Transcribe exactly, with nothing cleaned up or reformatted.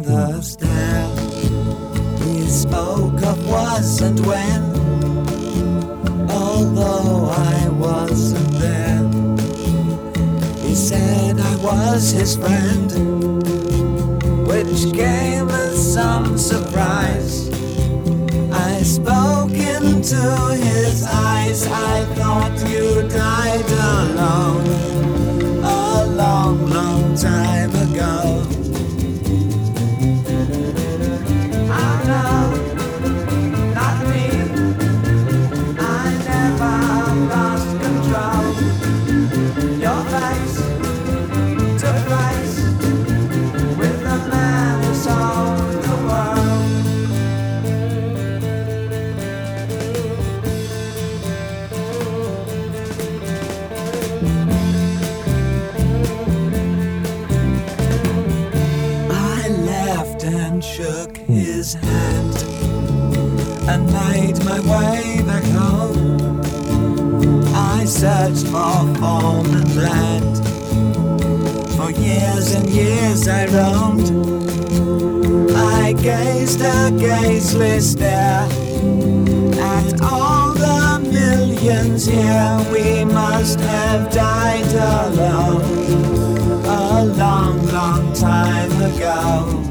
the stair. We spoke of was and when, although I wasn't there. He said I was his friend, which came as some surprise. I spoke into his eyes. I thought you died alone a long, long time ago. Oh no, not me. I never lost control. Your face took place with the man who sold the world. I laughed and shook his hand and made my way back home. I searched for form and land. For years and years I roamed. I gazed a gazeless stare at all the millions here. We must have died alone a long, long time ago.